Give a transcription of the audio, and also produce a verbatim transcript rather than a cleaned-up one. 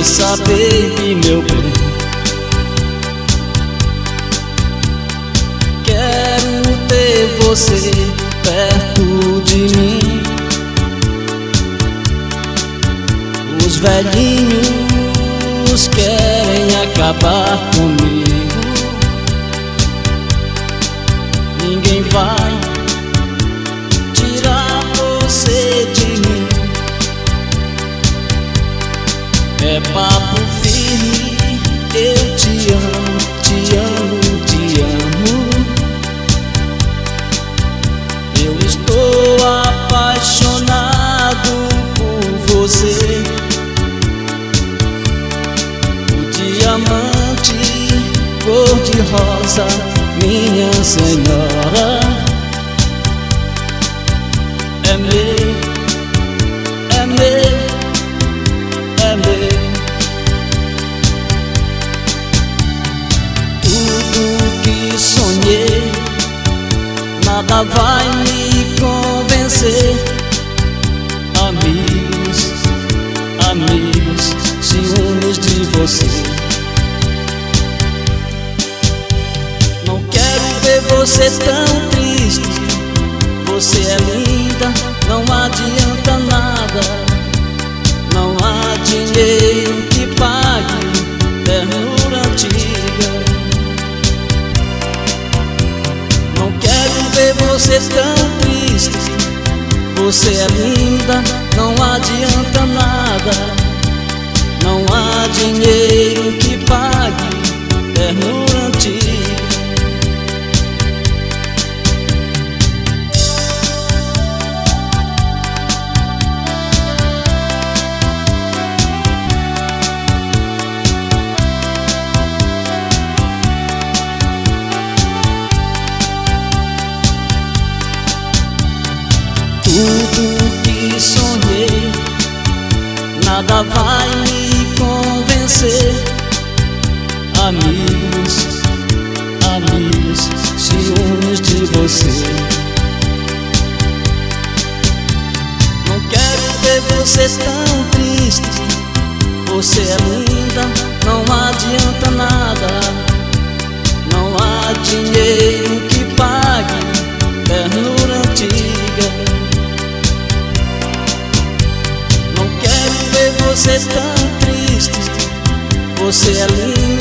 esqueça, baby, meu bem. Quero ter você perto de mim. Os velhinhos querem acabar comigo. Ninguém vai tirar você de mim. É papo firme, eu te amo, te amo, te amo. Eu estou apaixonado por você. O diamante cor-de-rosa, minha senhora, é meu, é meu, é meu. Tudo que sonhei, nada vai me convencer. Amigos, amigos, ciúmes de você. Não quero ver você tão triste. Você é linda, não adianta nada. Não há dinheiro que pague ternura antiga. Não quero ver você tão triste. Você é linda, não adianta nada. Não há dinheiro que pague ternura antiga. Tudo que sonhei, nada vai me convencer. Amigos, amigos, ciúmes de você. Não quero ver você tão triste. Você é linda, não adianta nada. Não há dinheiro que pague ternura antiga. Você é tão triste, você é linda.